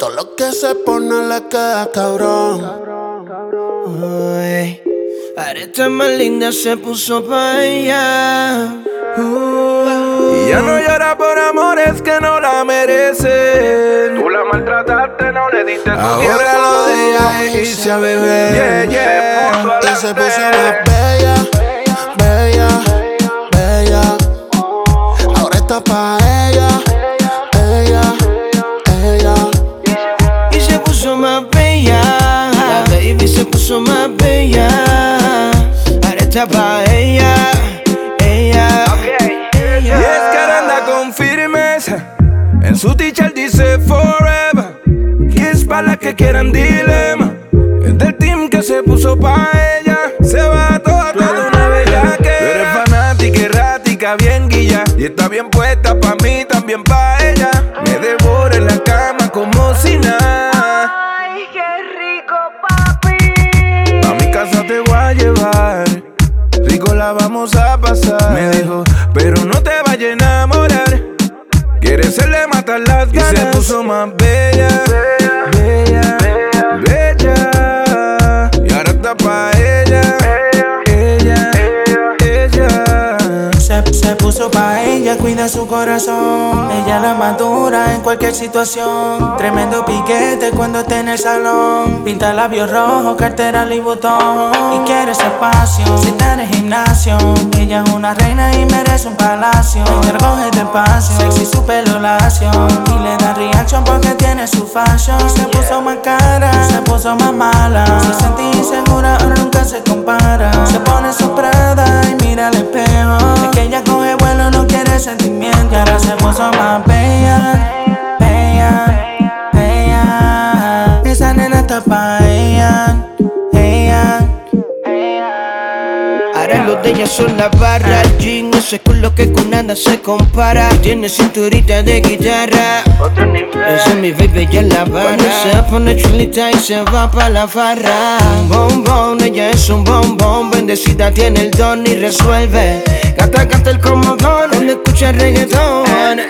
Todo lo que se pone le queda cabrón. Uy, ahora está más linda, se puso pa' ella. Y ya no llora por amores que no la merecen. Tú la maltrataste, no le diste tu tiempo. Ahora lo de ella es irse a beber. Y se puso más bella, bella, bella. Ahora está pa' ella, ella, ella. Y se puso más bella. La baby se puso más bella. Ahora está pa' ella, ella. Y es que ahora anda con firmeza. En su teacher dice forever. Y es para las que quieran dilema. Es del team que se puso pa' ella. Se va toda una bella que. Tú eres fanática, errática, bien guilla. Y está bien puesta pa' mí, también pa' ella. Me devora en la cama como si nada. Ay, qué rico, papi. A mi casa te voy a llevar. Rico la vamos a pasar. Me dijo, pero no te vayas a enamorar. Quiere se le matar las ganas. Y se puso más bella, bella, bella. Y ahora está pa' ella, ella, ella. Se puso pa' ella, cuida su corazón. Ella la madura en cualquier situación. Tremendo piquete cuando esté en el salón. Pinta labios rojos, cartera Louis Vuitton. Y quiere espacio, si está en el gimnasio. Ella es una reina y merece un palacio. Ella recoge despacio, sexy su pelo lacio. Y le da reaction porque tiene su fashion. Se puso más cara, se puso más mala. Se sentí insegura, ahora nunca se compara. Se pone su Prada y mira al espejo. Es que ella coge vuelo, no quiere sentimiento. Y ahora se puso más bella, bella, bella. Esa nena está pa' ella, ella. Ahora lo de ella son las barras, el jean, ese culo que con nada se compara. Tiene cinturita de guitarra. Esa es mi baby, ya la barra. Cuando se pone chulita y se va pa' la farra. Un bombón, ella es un bombón. Bendecida, tiene el don y resuelve. Gata, gata el comodón, cuando escucha reggaetón.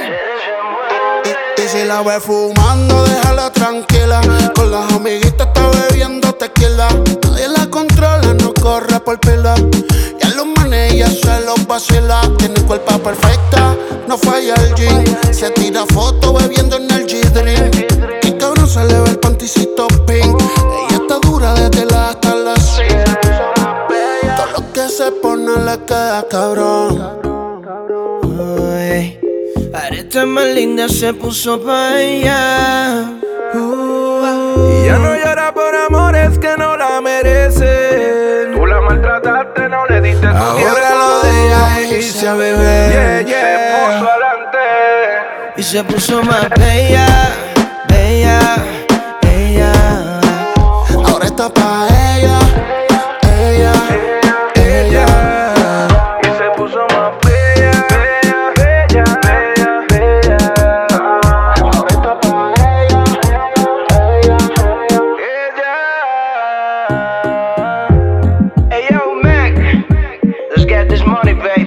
Y si la ve fumando, déjala tranquila. Con las amiguitas está bebiendo tequila. Nadie la controla, no corre por pila. Ya los manes ella se los vacila. Tiene cuerpo perfecta, no falla el jean. Se tira fotos bebiendo en el G-Drink. Qué cabrón se le ve el panticito pink. Ella está dura desde la hasta las 6. Todo lo que se pone le queda cabrón. Uy, ahora está más linda, se puso pa' ella. Y ya no llora por amores que no la merecen. Tú la maltrataste, no le diste tu tiempo. Ahora lo de ella es irse a beber. Se puso adelante. Y se puso más bella, bella, ella. Ahora está pa' ella, ella, ella. Y se puso más bella, bella, bella, bella, bella. Ahora está pa' ella, ella, Ella. Hey yo, Mac, let's get this money, baby.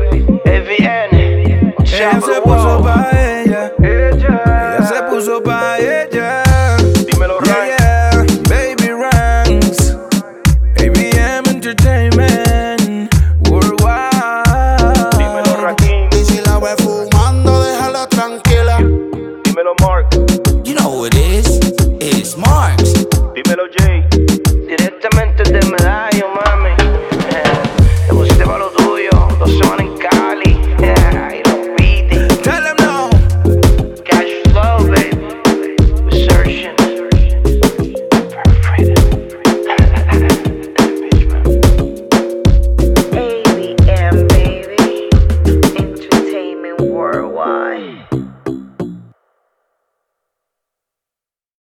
AVN, Ella se puso pa' ella. Ella se puso pa' ella. Dímelo, Yeah, yeah. Baby Ranks, ABM Entertainment, Worldwide. Dímelo, Rakim. Y si la ve fumando, déjala tranquila. Dímelo, Mark. You know who it is? It's Marks. Dímelo, Jay. directamente de Medallo, mami. Le pusiste valor